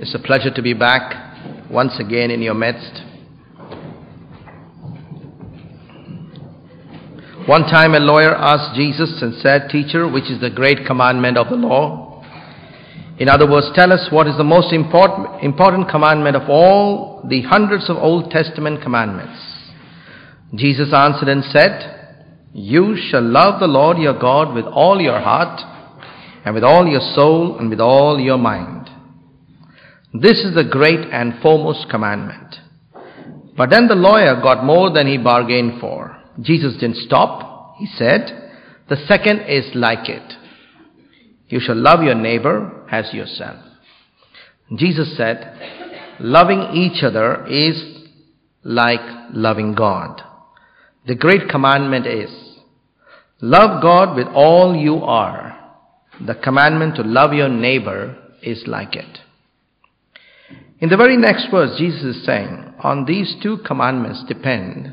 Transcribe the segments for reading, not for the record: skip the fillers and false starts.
It's a pleasure to be back once again in your midst. One time a lawyer asked Jesus and said, "Teacher, which is the great commandment of the law?" In other words, tell us what is the most important commandment of all the hundreds of Old Testament commandments. Jesus answered and said, "You shall love the Lord your God with all your heart and with all your soul and with all your mind. This is the great and foremost commandment." But then the lawyer got more than he bargained for. Jesus didn't stop. He said, "The second is like it. You shall love your neighbor as yourself." Jesus said, loving each other is like loving God. The great commandment is, love God with all you are. The commandment to love your neighbor is like it. In the very next verse, Jesus is saying, on these two commandments depend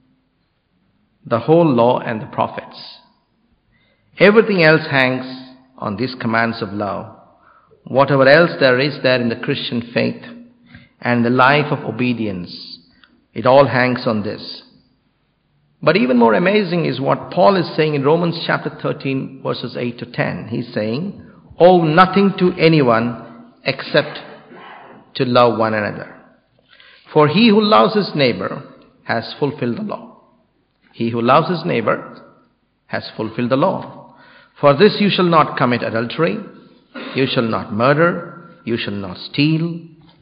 the whole law and the prophets. Everything else hangs on these commands of love. Whatever else there is there in the Christian faith and the life of obedience, it all hangs on this. But even more amazing is what Paul is saying in Romans chapter 13, verses 8 to 10. He's saying, "Owe nothing to anyone except to love one another. For he who loves his neighbor has fulfilled the law." He who loves his neighbor has fulfilled the law. "For this you shall not commit adultery, you shall not murder, you shall not steal,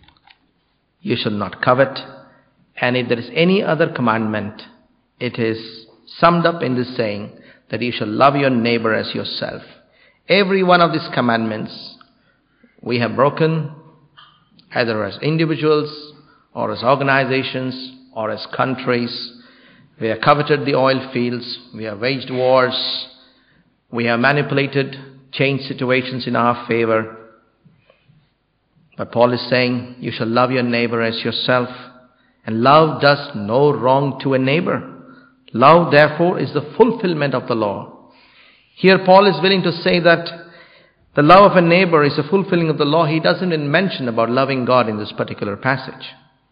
you shall not covet." And if there is any other commandment, it is summed up in this saying that you shall love your neighbor as yourself. Every one of these commandments we have broken, either as individuals or as organizations or as countries. We have coveted the oil fields, we have waged wars, we have manipulated, changed situations in our favor. But Paul is saying, you shall love your neighbor as yourself. And love does no wrong to a neighbor. Love, therefore, is the fulfillment of the law. Here Paul is willing to say that the love of a neighbor is a fulfilling of the law. He doesn't even mention about loving God in this particular passage.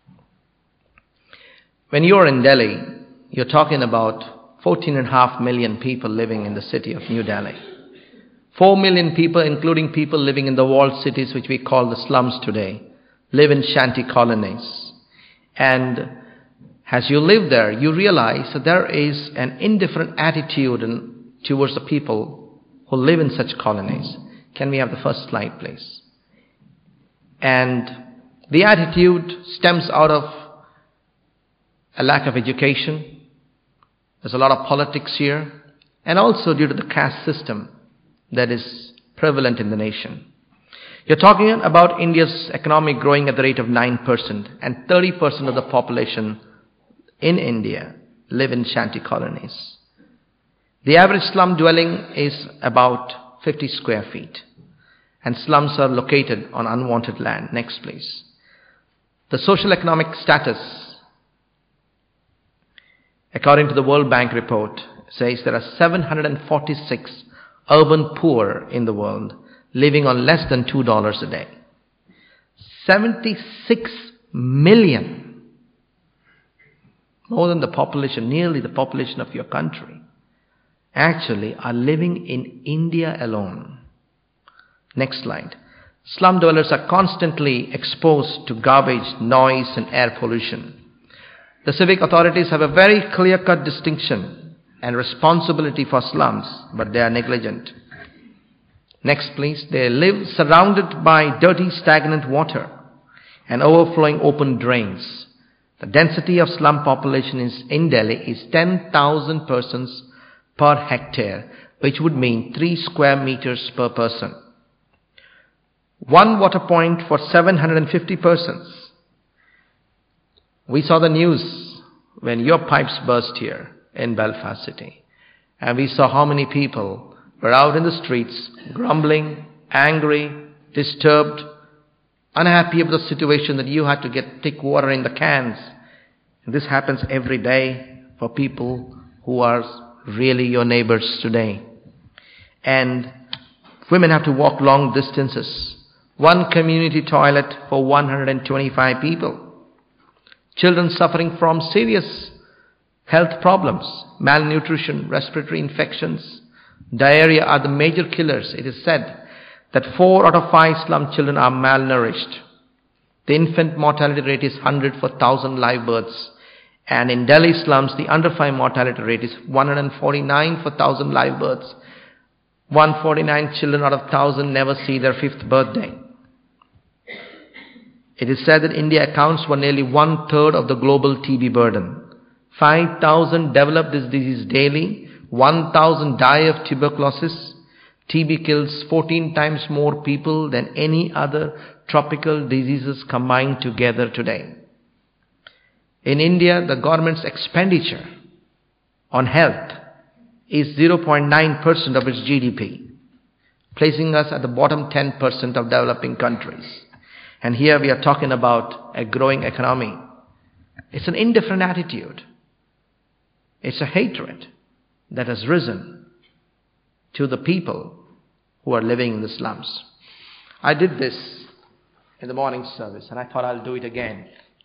When you're in Delhi, you're talking about 14.5 million people living in the city of New Delhi. 4 million people, including people living in the walled cities, which we call the slums today, live in shanty colonies. And as you live there, you realize that there is an indifferent attitude towards the people who live in such colonies. Can we have the first slide, please? And the attitude stems out of a lack of education. There's a lot of politics here, and also due to the caste system that is prevalent in the nation. You're talking about India's economy growing at the rate of 9%, and 30% of the population in India live in shanty colonies. The average slum dwelling is about 50 square feet, and slums are located on unwanted land. Next, please. The social economic status, according to the World Bank report, says there are 746 urban poor in the world living on less than $2 a day. 76 million. More than the population, nearly the population of your country, actually are living in India alone. Next slide. Slum dwellers are constantly exposed to garbage, noise, and air pollution. The civic authorities have a very clear-cut distinction and responsibility for slums, but they are negligent. Next, please. They live surrounded by dirty, stagnant water and overflowing open drains. The density of slum population in Delhi is 10,000 persons per hectare, which would mean 3 square meters per person. 1 water point for 750 persons. We saw the news when your pipes burst here in Belfast City. And we saw how many people were out in the streets, grumbling, angry, disturbed, unhappy with the situation that you had to take water in the cans. And this happens every day for people who are really your neighbors today. And women have to walk long distances One community toilet for 125 people. Children suffering from serious health problems, malnutrition, respiratory infections, diarrhea are the major killers. It is said that 4 out of 5 slum children are malnourished. The infant mortality rate is 100 for 1,000 live births. And in Delhi slums, the under 5 mortality rate is 149 for 1,000 live births. 149 children out of 1,000 never see their 5th birthday. It is said that India accounts for nearly 1/3 of the global TB burden. 5,000 develop this disease daily. 1,000 die of tuberculosis. TB kills 14 times more people than any other tropical diseases combined together today. In India, the government's expenditure on health is 0.9% of its GDP, placing us at the bottom 10% of developing countries. And here we are talking about a growing economy. It's an indifferent attitude. It's a hatred that has risen to the people who are living in the slums. I did this in the morning service, and I thought I'll do it again.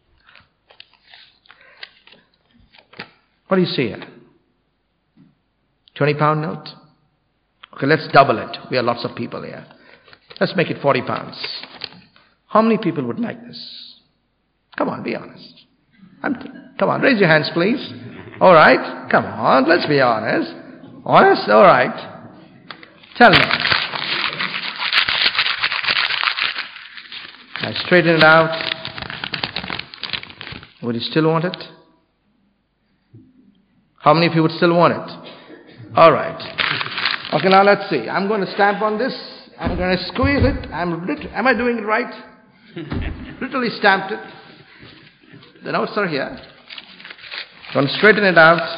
What do you see here? 20-pound note? Okay, let's double it. We are lots of people here. Let's make it 40 pounds. How many people would like this? Come on, be honest. Come on, raise your hands, please. All right, come on, let's be honest. Honest? All right. Tell me. I straighten it out. Would you still want it? How many of you would still want it? All right. Okay, now let's see. I'm going to stamp on this. I'm going to squeeze it. Am I doing it right? Literally stamped it. The notes are here. Going to straighten it out.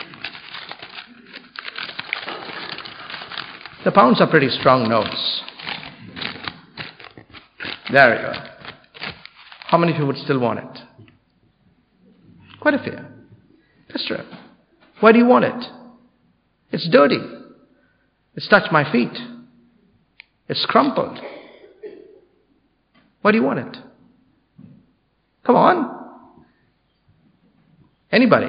The pounds are pretty strong notes. There we go. How many of you would still want it? Quite a few. That's true. Why do you want it? It's dirty. It's touched my feet. It's crumpled. Why do you want it? Come on. Anybody?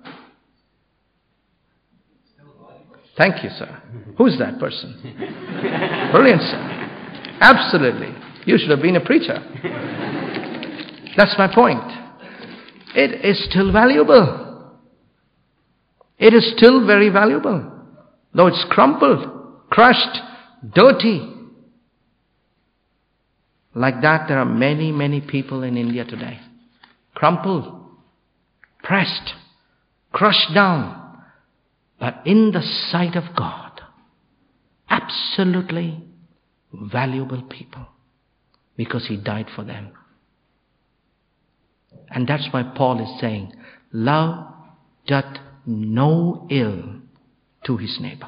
Thank you, sir. Who's that person? Brilliant, sir. Absolutely. You should have been a preacher. That's my point. It is still valuable. It is still very valuable. Though it's crumpled, crushed, dirty. Like that, there are many, many people in India today. Crumpled, pressed, crushed down. But in the sight of God, absolutely valuable people. Because He died for them. And that's why Paul is saying, love doth no ill to his neighbor.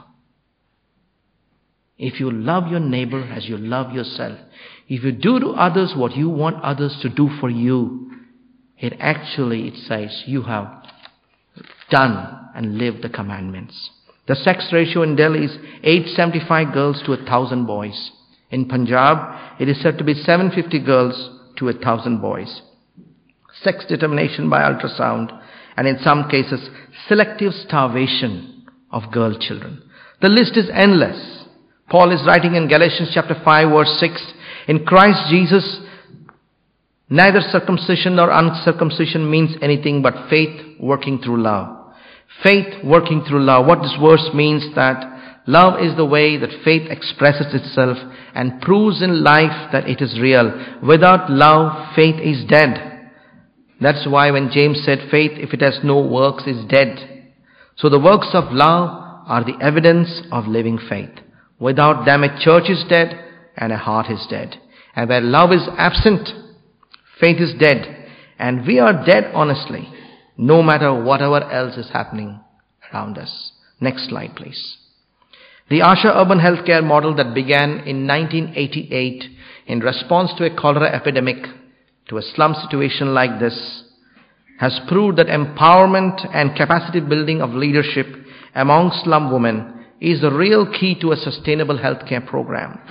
If you love your neighbor as you love yourself, if you do to others what you want others to do for you, it says you have done and lived the commandments. The sex ratio in Delhi is 875 girls to 1,000 boys. In Punjab, it is said to be 750 girls to 1,000 boys. Sex determination by ultrasound, and in some cases, selective starvation of girl children. The list is endless. Paul is writing in Galatians chapter 5 verse 6, in Christ Jesus, neither circumcision nor uncircumcision means anything but faith working through love. Faith working through love. What this verse means that love is the way that faith expresses itself and proves in life that it is real. Without love, faith is dead. That's why when James said faith, if it has no works, is dead. So the works of love are the evidence of living faith. Without them, a church is dead and a heart is dead. And where love is absent, faith is dead. And we are dead honestly, no matter whatever else is happening around us. Next slide, please. The Asha urban healthcare model that began in 1988 in response to a cholera epidemic, to a slum situation like this, has proved that empowerment and capacity building of leadership among slum women is the real key to a sustainable healthcare program.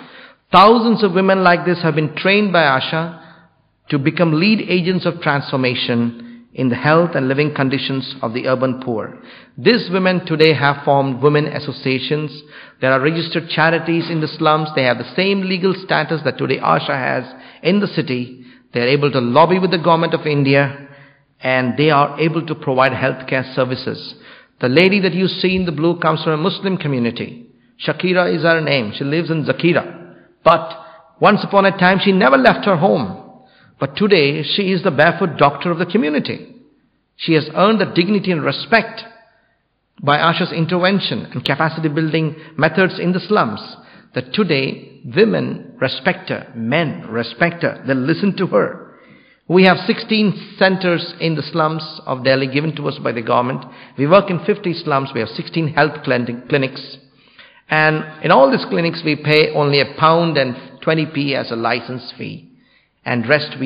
Thousands of women like this have been trained by Asha to become lead agents of transformation in the health and living conditions of the urban poor. These women today have formed women associations. There are registered charities in the slums. They have the same legal status that today Asha has in the city. They are able to lobby with the government of India, and they are able to provide healthcare services. The lady that you see in the blue comes from a Muslim community. Shakira is her name. She lives in Zakira. But once upon a time, she never left her home. But today, she is the barefoot doctor of the community. She has earned the dignity and respect by Asha's intervention and capacity building methods in the slums, that today women respect her, men respect her, they listen to her. We have 16 centers in the slums of Delhi given to us by the government. We work in 50 slums. We have 16 health clinics. And in all these clinics, we pay only £1.20 as a license fee. And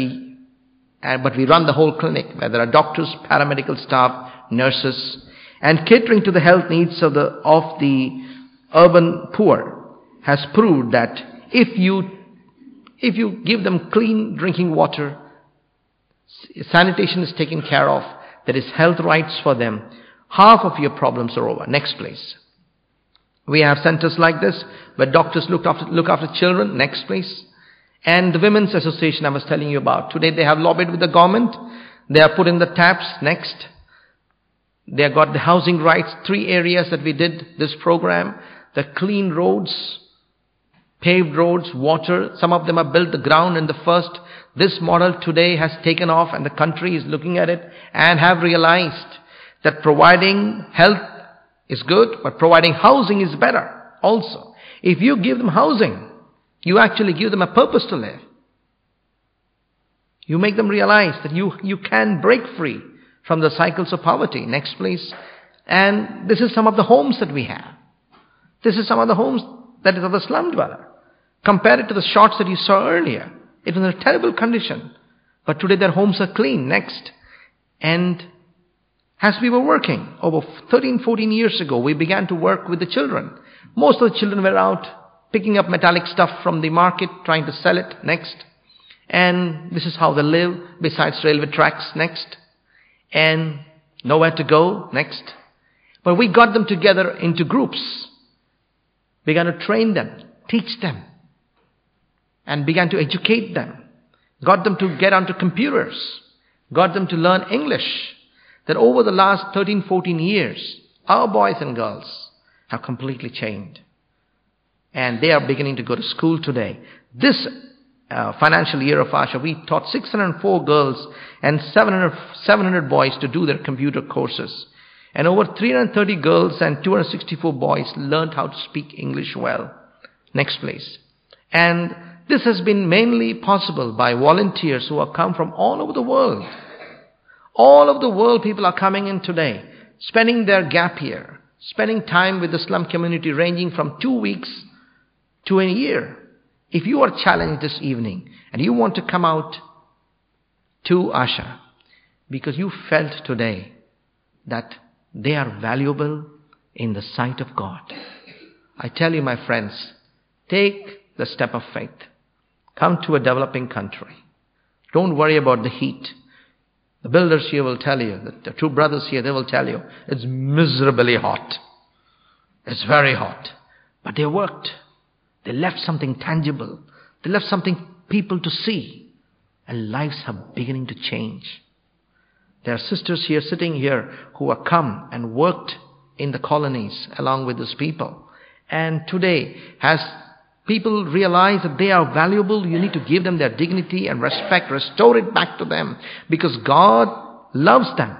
but we run the whole clinic, where there are doctors, paramedical staff, nurses, and catering to the health needs of the urban poor has proved that if you give them clean drinking water, sanitation is taken care of, there is health rights for them, half of your problems are over. Next, please. We have centers like this where doctors look after children. Next, please. And the Women's Association I was telling you about. Today they have lobbied with the government. They have put in the taps. Next. They have got the housing rights. 3 areas that we did this program. The clean roads, paved roads, water. Some of them are built the ground in the first. This model today has taken off, and the country is looking at it and have realized that providing health is good, but providing housing is better also. If you give them housing, you actually give them a purpose to live. You make them realize that you can break free from the cycles of poverty. Next, please. And this is some of the homes that we have. This is some of the homes that is of the slum dweller. Compare it to the shots that you saw earlier. It was in a terrible condition. But today their homes are clean. Next. And as we were working, over 13, 14 years ago, we began to work with the children. Most of the children were out picking up metallic stuff from the market, trying to sell it. Next. And this is how they live, besides railway tracks. Next. And nowhere to go. Next. But we got them together into groups. Began to train them, teach them, and began to educate them. Got them to get onto computers. Got them to learn English. That over the last 13, 14 years, our boys and girls have completely changed. And they are beginning to go to school today. This financial year of Asha, we taught 604 girls and 700 boys to do their computer courses. And over 330 girls and 264 boys learned how to speak English well. Next, please. And this has been mainly possible by volunteers who have come from all over the world. All over the world, people are coming in today, spending their gap year, spending time with the slum community, ranging from 2 weeks to a year. If you are challenged this evening and you want to come out to Asha because you felt today that they are valuable in the sight of God, I tell you, my friends, take the step of faith. Come to a developing country. Don't worry about the heat. The builders here will tell you, the 2 brothers here, they will tell you, it's miserably hot. It's very hot. But they worked. They left something tangible. They left something people to see. And lives are beginning to change. There are sisters here, sitting here, who have come and worked in the colonies along with these people. And today, as people realize that they are valuable, you need to give them their dignity and respect, restore it back to them, because God loves them.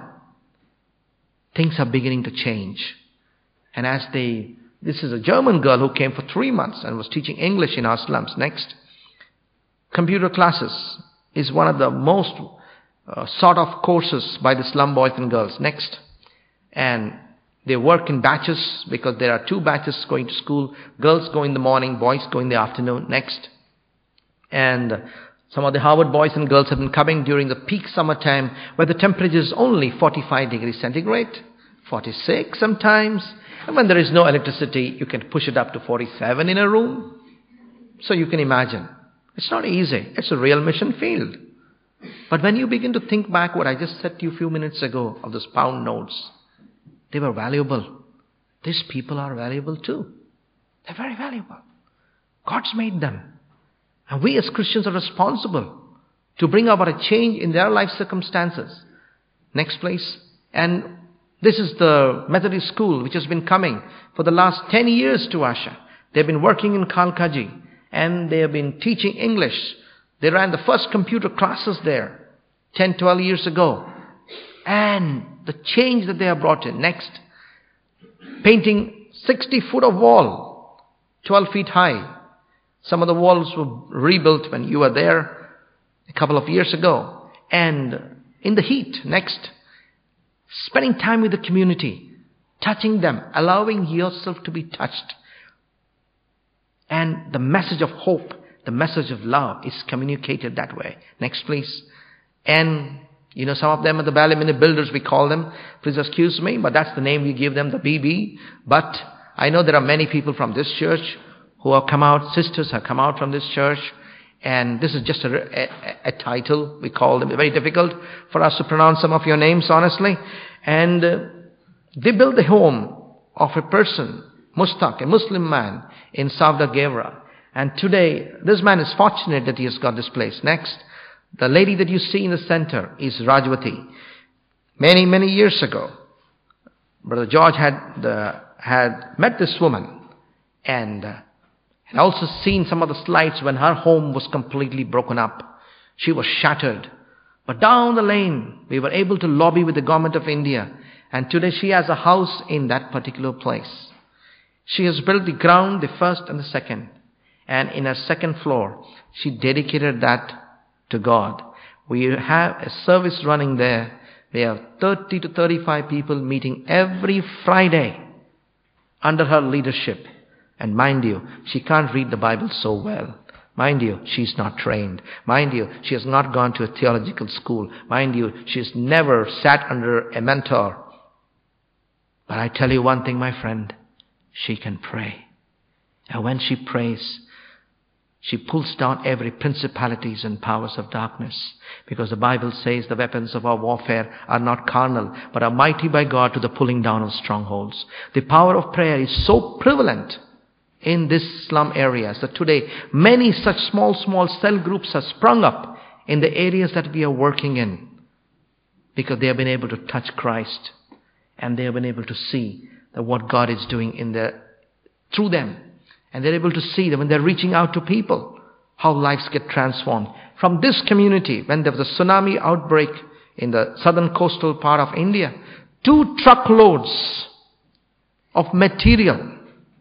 Things are beginning to change. And this is a German girl who came for 3 months and was teaching English in our slums. Next. Computer classes is one of the most sought of courses by the slum boys and girls. Next. And they work in batches because there are 2 batches going to school. Girls go in the morning, boys go in the afternoon. Next. And some of the Harvard boys and girls have been coming during the peak summertime where the temperature is only 45 degrees centigrade, 46 sometimes. And when there is no electricity, you can push it up to 47 in a room. So you can imagine, it's not easy. It's a real mission field. But when you begin to think back what I just said to you a few minutes ago of those pound notes, they were valuable. These people are valuable too. They're very valuable. God's made them. And we as Christians are responsible to bring about a change in their life circumstances. Next please. And this is the Methodist school which has been coming for the last 10 years to Asha. They've been working in Kalkaji and they have been teaching English. They ran the first computer classes there 10, 12 years ago. And the change that they have brought in. Next, painting 60 foot of wall, 12 feet high. Some of the walls were rebuilt when you were there a couple of years ago. And in the heat, next, spending time with the community, touching them, allowing yourself to be touched. And the message of hope, the message of love is communicated that way. Next, please. And, some of them are the Ballyminnie builders, we call them. Please excuse me, but that's the name we give them, the BB. But I know there are many people from this church who have come out, sisters have come out from this church. And this is just a title, we call them. It's very difficult for us to pronounce some of your names, honestly. And they built the home of a person, Mustaq, a Muslim man in Savda Gevra. And today, this man is fortunate that he has got this place. Next, the lady that you see in the center is Rajwati. Many, many years ago, Brother George had met this woman and had also seen some of the slides when her home was completely broken up. She was shattered. But down the lane, we were able to lobby with the government of India. And today she has a house in that particular place. She has built the ground, the first and the second. And in her second floor, she dedicated that to God. We have a service running there. We have 30 to 35 people meeting every Friday under her leadership. And mind you, she can't read the Bible so well. Mind you, she's not trained. Mind you, she has not gone to a theological school. Mind you, she's never sat under a mentor. But I tell you one thing, my friend, she can pray. And when she prays, she pulls down every principalities and powers of darkness. Because the Bible says the weapons of our warfare are not carnal, but are mighty by God to the pulling down of strongholds. The power of prayer is so prevalent in these slum areas that today many such small cell groups have sprung up in the areas that we are working in. Because they have been able to touch Christ. And they have been able to see that what God is doing through them. And they're able to see that when they're reaching out to people, how lives get transformed. From this community, when there was a tsunami outbreak in the southern coastal part of India, 2 truckloads of material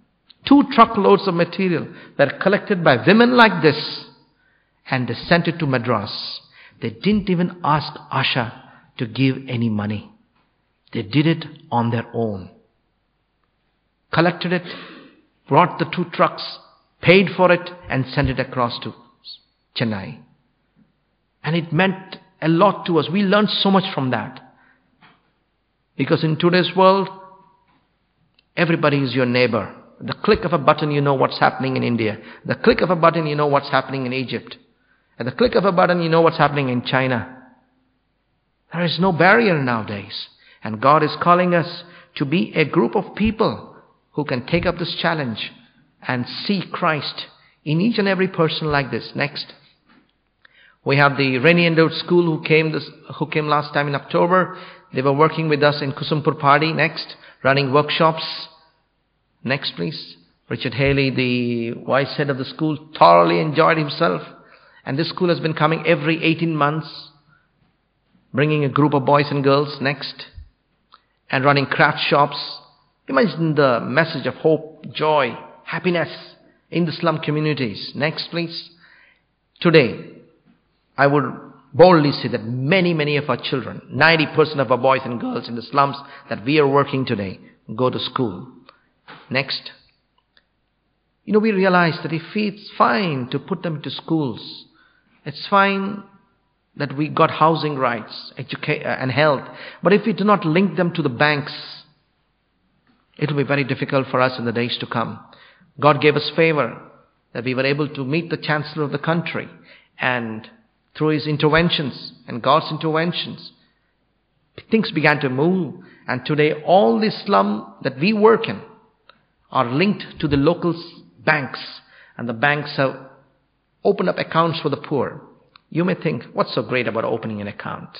were collected by women like this, and they sent it to Madras. They didn't even ask Asha to give any money. They did it on their own. Collected it, brought the 2 trucks, paid for it, and sent it across to Chennai. And it meant a lot to us. We learned so much from that. Because in today's world, everybody is your neighbor. The click of a button, you know what's happening in India. The click of a button, you know what's happening in Egypt. At the click of a button, you know what's happening in China. There is no barrier nowadays. And God is calling us to be a group of people who can take up this challenge and see Christ in each and every person like this. Next. We have the Rainy Endowed School who came last time in October. They were working with us in Kusumpur Party. Next. Running workshops. Next, please. Richard Haley, the vice head of the school, thoroughly enjoyed himself. And this school has been coming every 18 months, bringing a group of boys and girls. Next. And running craft shops. Imagine the message of hope, joy, happiness in the slum communities. Next, please. Today, I would boldly say that many of our children, 90% of our boys and girls in the slums that we are working today, go to school. Next. We realize that if it's fine to put them into schools, it's fine that we got housing rights, education and health. But if we do not link them to the banks, it will be very difficult for us in the days to come. God gave us favor. that we were able to meet the Chancellor of the country, and through his interventions and God's interventions, things began to move. And today all the slum that we work in are linked to the local banks, and the banks have opened up accounts for the poor. You may think, what's so great about opening an account?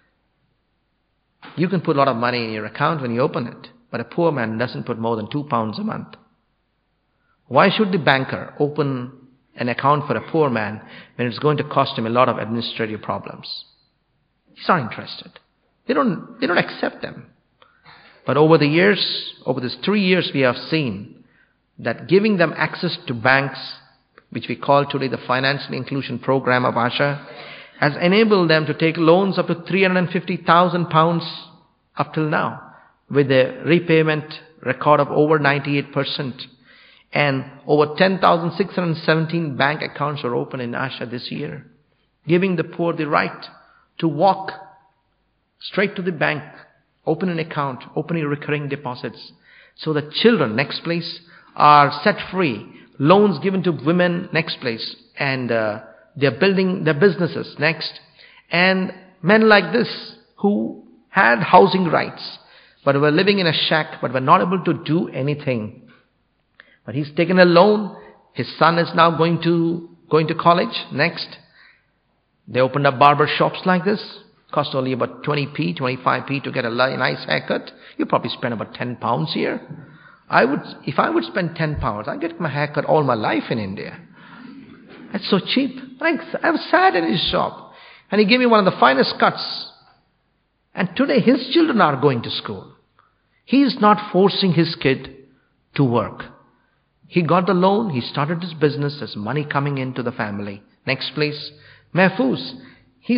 You can put a lot of money in your account when you open it, but a poor man doesn't put more than £2 a month. Why should the banker open an account for a poor man when it's going to cost him a lot of administrative problems? He's not interested. They don't accept them. But over the years, over these 3 years, we have seen that giving them access to banks, which we call today the Financial Inclusion Program of ASHA, has enabled them to take loans up to £350,000 up till now, with a repayment record of over 98%. And over 10,617 bank accounts were opened in ASHA this year, giving the poor the right to walk straight to the bank, open an account, opening recurring deposits, so that children, next place, are set free. Loans given to women, next place, and they're building their businesses, next. And men like this who had housing rights, but were living in a shack, but were not able to do anything. But he's taken a loan. His son is now going to college, next. They opened up barber shops like this. Cost only about 20p, 25p to get a nice haircut. You probably spend about £10 here. If I would spend £10, I'd get my haircut all my life in India. That's so cheap. I was sat in his shop, and he gave me one of the finest cuts. And today his children are going to school. He is not forcing his kid to work. He got the loan, he started his business, there's money coming into the family. Next place, Mahfouz. His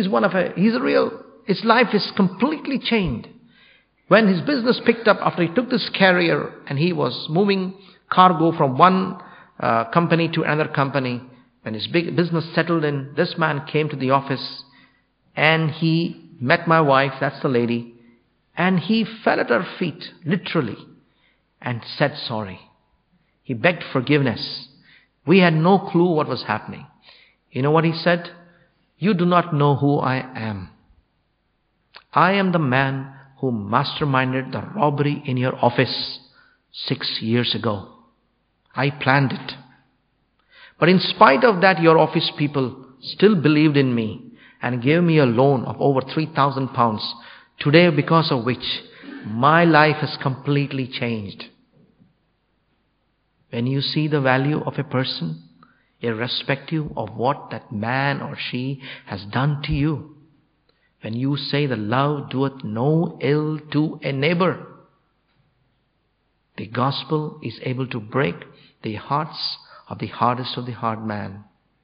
life is completely changed. When his business picked up after he took this career and he was moving cargo from one company to another company, when his big business settled in, this man came to the office and he met my wife, that's the lady, and he fell at her feet, literally, and said sorry. He begged forgiveness. We had no clue what was happening. You know what he said? You do not know who I am. I am the man who masterminded the robbery in your office 6 years ago. I planned it. But in spite of that, your office people still believed in me and gave me a loan of over £3,000 today, because of which my life has completely changed. When you see the value of a person, irrespective of what that man or she has done to you, when you say the love doeth no ill to a neighbor, the gospel is able to break the hearts of the hardest of the hard man.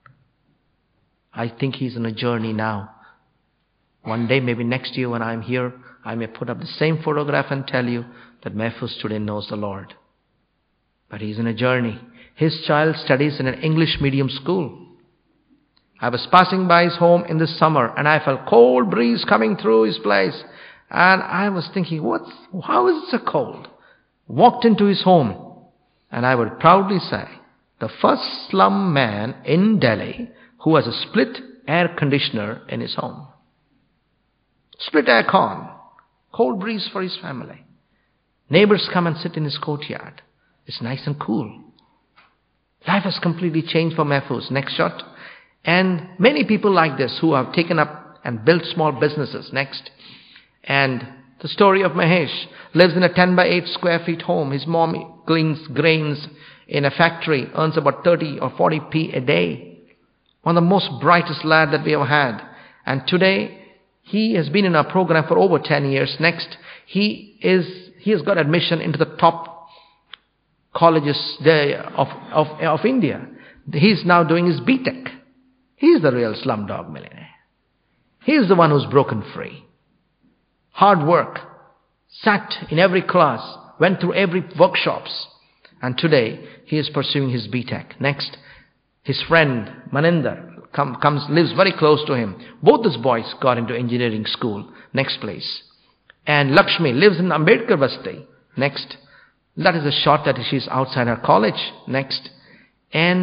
I think he's on a journey now. One day, maybe next year when I'm here, I may put up the same photograph and tell you that Mahfouz today knows the Lord. But he's in a journey. His child studies in an English medium school. I was passing by his home in the summer and I felt cold breeze coming through his place. And I was thinking, how is it so cold? Walked into his home, and I would proudly say, the first slum man in Delhi who has a split air conditioner in his home. Split air con. Cold breeze for his family. Neighbors come and sit in his courtyard. It's nice and cool. Life has completely changed for Mahfouz. Next shot. And many people like this who have taken up and built small businesses. Next. And the story of Mahesh. Lives in a 10 by 8 square feet home. His mom cleans grains in a factory. Earns about 30 or 40p a day. One of the most brightest lad that we ever had. And today, he has been in our program for over 10 years. Next, he has got admission into the top colleges of India. He's now doing his BTech. He's the real slumdog millionaire. He's the one who's broken free. Hard work. Sat in every class. Went through every workshops. And today, he is pursuing his BTech. Next, his friend Maninder lives very close to him. Both these boys got into engineering school. Next place. And Lakshmi lives in Ambedkar Basti. Next. That is a shot that she's outside her college. Next. And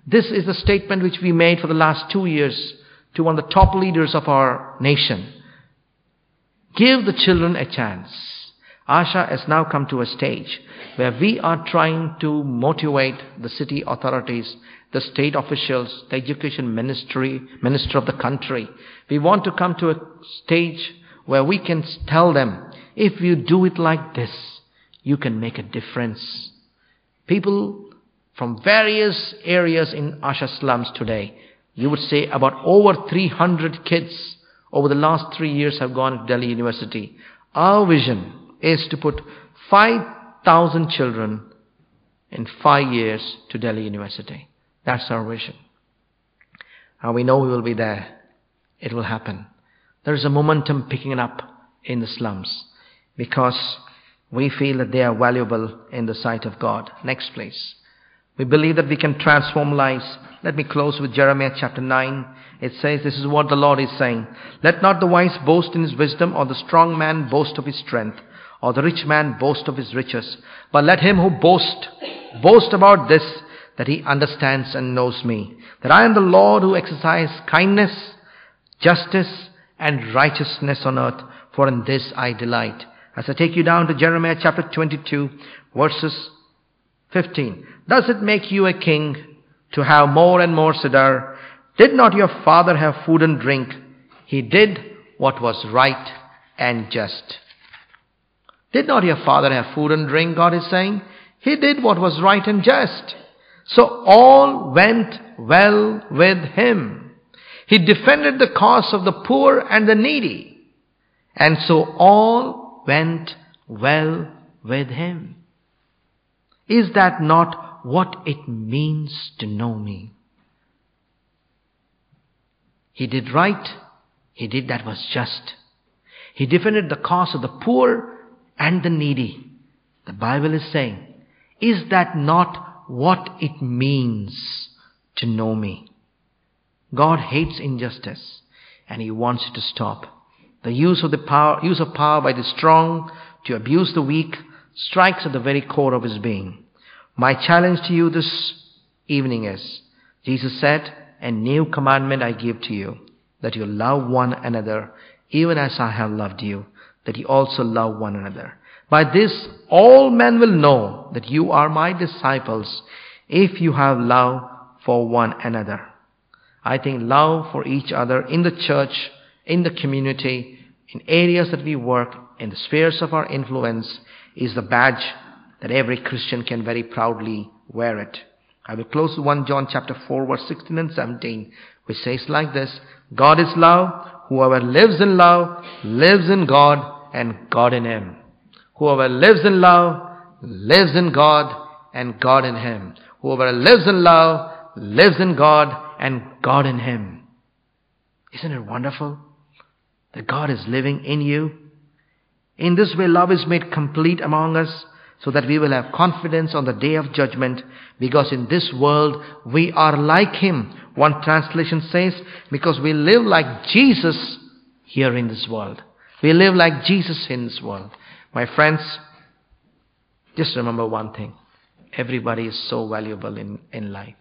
This is the statement which we made for the last 2 years to one of the top leaders of our nation. Give the children a chance. Asha has now come to a stage where we are trying to motivate the city authorities, the state officials, the education minister of the country. We want to come to a stage where we can tell them, if you do it like this, you can make a difference. People from various areas in Asha slums today, you would say about over 300 kids over the last 3 years have gone to Delhi University. Our vision is to put 5,000 children in 5 years to Delhi University. That's our vision. And we know we will be there. It will happen. There is a momentum picking up in the slums because we feel that they are valuable in the sight of God. Next, please. We believe that we can transform lives. Let me close with Jeremiah chapter 9. It says, this is what the Lord is saying. Let not the wise boast in his wisdom, or the strong man boast of his strength, or the rich man boast of his riches. But let him who boast about this, that he understands and knows me, that I am the Lord who exercise kindness, justice, and righteousness on earth, for in this I delight. As I take you down to Jeremiah chapter 22, verses 15. Does it make you a king to have more and more cedar? Did not your father have food and drink? He did what was right and just. Did not your father have food and drink, God is saying? He did what was right and just. So all went well with him. He defended the cause of the poor and the needy. And so all went well with him. Is that not what it means to know me? He did right. He did that was just. He defended the cause of the poor and the needy. The Bible is saying, is that not what it means to know me? God hates injustice and he wants it to stop. The use of power by the strong to abuse the weak strikes at the very core of his being. My challenge to you this evening is, Jesus said, a new commandment I give to you, that you love one another, even as I have loved you, that you also love one another. By this all men will know that you are my disciples, if you have love for one another. I think love for each other in the church, in the community, in areas that we work, in the spheres of our influence, is the badge that every Christian can very proudly wear it. I will close with 1 John chapter 4 verse 16 and 17, which says like this, God is love. Whoever lives in love lives in God and God in him. Whoever lives in love lives in God and God in him. Whoever lives in love lives in God and God in him. Isn't it wonderful that God is living in you? In this way, love is made complete among us, so that we will have confidence on the day of judgment, because in this world we are like him. One translation says, because we live like Jesus here in this world. We live like Jesus in this world. My friends, just remember one thing. Everybody is so valuable in life.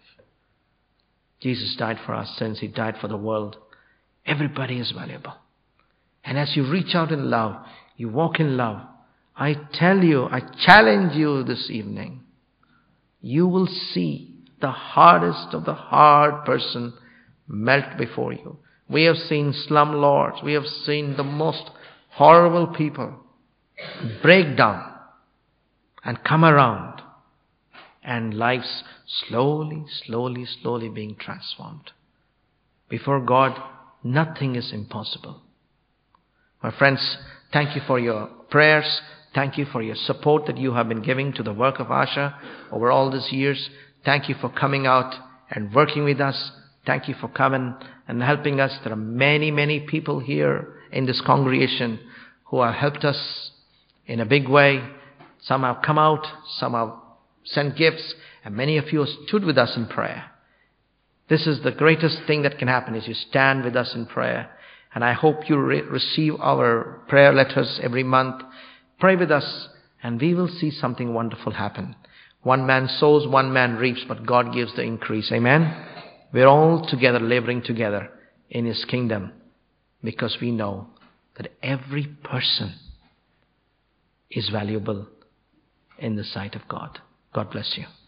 Jesus died for our sins. He died for the world. Everybody is valuable. And as you reach out in love, you walk in love, I tell you, I challenge you this evening, you will see the hardest of the hard person melt before you. We have seen slumlords. We have seen the most horrible people break down and come around, and lives slowly being transformed. Before God, nothing is impossible. My friends, thank you for your prayers. Thank you for your support that you have been giving to the work of Asha over all these years. Thank you for coming out and working with us. Thank you for coming and helping us. There are many people here in this congregation who have helped us in a big way. Some have come out, some have sent gifts, and many of you have stood with us in prayer. This is the greatest thing that can happen, is you stand with us in prayer. And I hope you receive our prayer letters every month. Pray with us, and we will see something wonderful happen. One man sows, one man reaps, but God gives the increase. Amen? We're all together, laboring together in His kingdom because we know that every person is valuable in the sight of God. God bless you.